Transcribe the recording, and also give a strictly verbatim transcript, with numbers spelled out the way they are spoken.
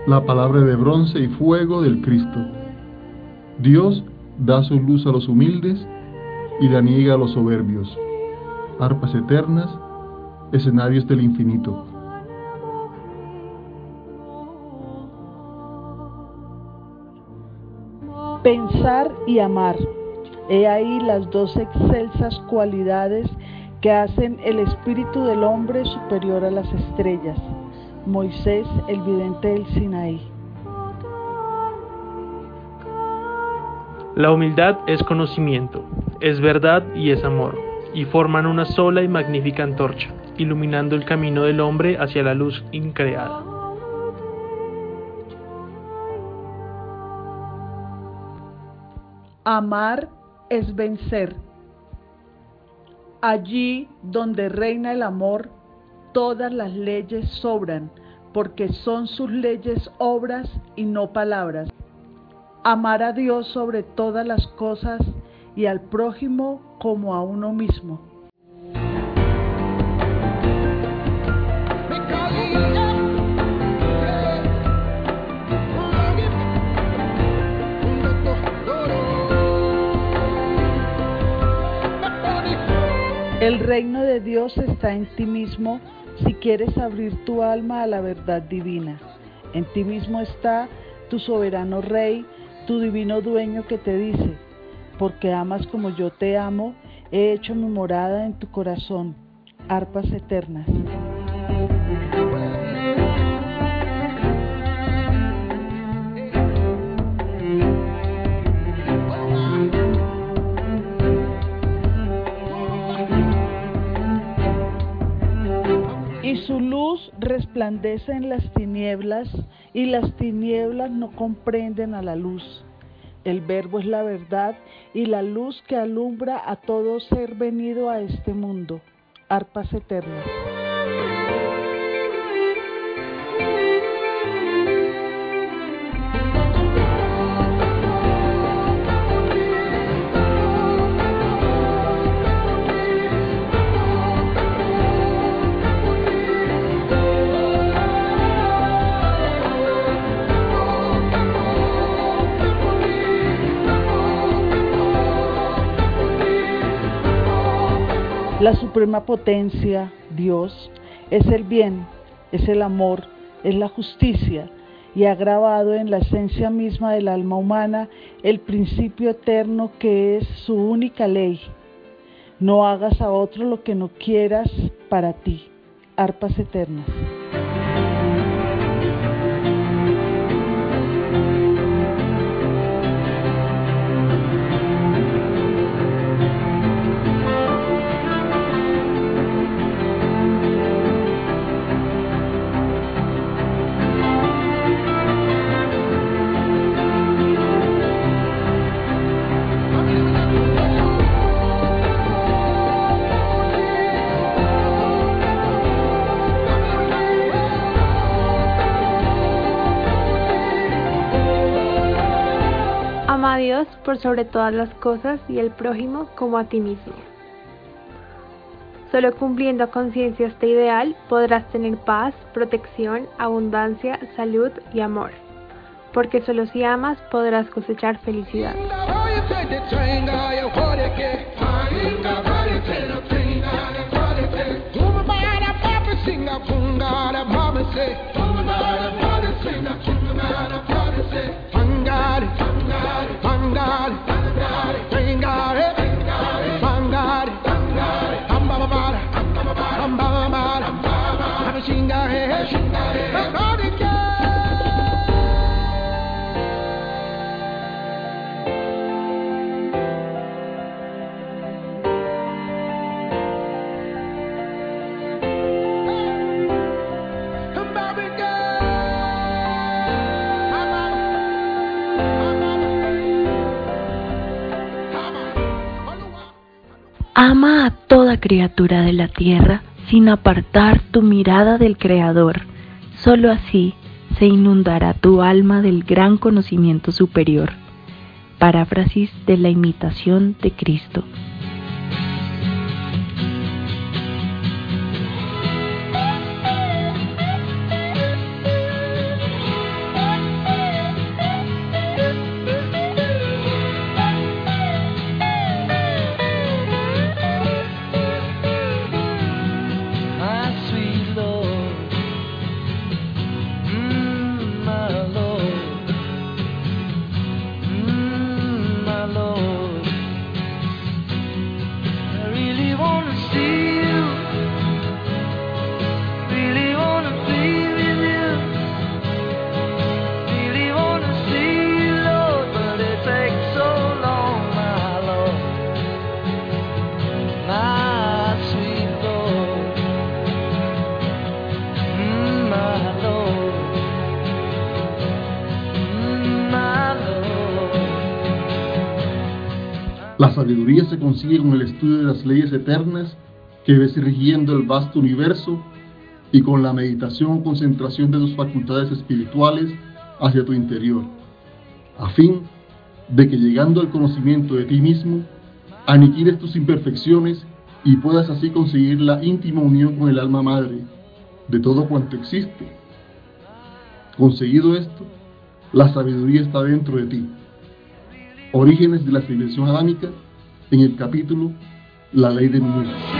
la palabra de bronce y fuego del Cristo. Dios da su luz a los humildes y la niega a los soberbios. Arpas eternas, escenarios del infinito. Pensar y amar. He ahí las dos excelsas cualidades que hacen el espíritu del hombre superior a las estrellas. Moisés, el vidente del Sinaí. La humildad es conocimiento, es verdad y es amor, y forman una sola y magnífica antorcha, iluminando el camino del hombre hacia la luz increada. Amar es vencer. Allí donde reina el amor, todas las leyes sobran, porque son sus leyes obras y no palabras. Amar a Dios sobre todas las cosas y al prójimo como a uno mismo. El reino de Dios está en ti mismo si quieres abrir tu alma a la verdad divina. En ti mismo está tu soberano Rey, tu divino dueño que te dice: porque amas como yo te amo, he hecho mi morada en tu corazón. Arpas eternas. Y su luz resplandece en las tinieblas, y las tinieblas no comprenden a la luz. El Verbo es la verdad y la luz que alumbra a todo ser venido a este mundo. Arpas eternas. La suprema potencia, Dios, es el bien, es el amor, es la justicia, y ha grabado en la esencia misma del alma humana el principio eterno que es su única ley. No hagas a otro lo que no quieras para ti. Arpas eternas. Ama a Dios por sobre todas las cosas y el prójimo como a ti mismo. Solo cumpliendo a conciencia este ideal podrás tener paz, protección, abundancia, salud y amor, porque solo si amas podrás cosechar felicidad. Ama a toda criatura de la tierra sin apartar tu mirada del Creador. Solo así se inundará tu alma del gran conocimiento superior. Paráfrasis de la imitación de Cristo. La sabiduría se consigue con el estudio de las leyes eternas que ves rigiendo el vasto universo y con la meditación o concentración de tus facultades espirituales hacia tu interior, a fin de que llegando al conocimiento de ti mismo, aniquiles tus imperfecciones y puedas así conseguir la íntima unión con el alma madre de todo cuanto existe. Conseguido esto, la sabiduría está dentro de ti. Orígenes de la civilización adámica, en el capítulo La ley de Nunuz.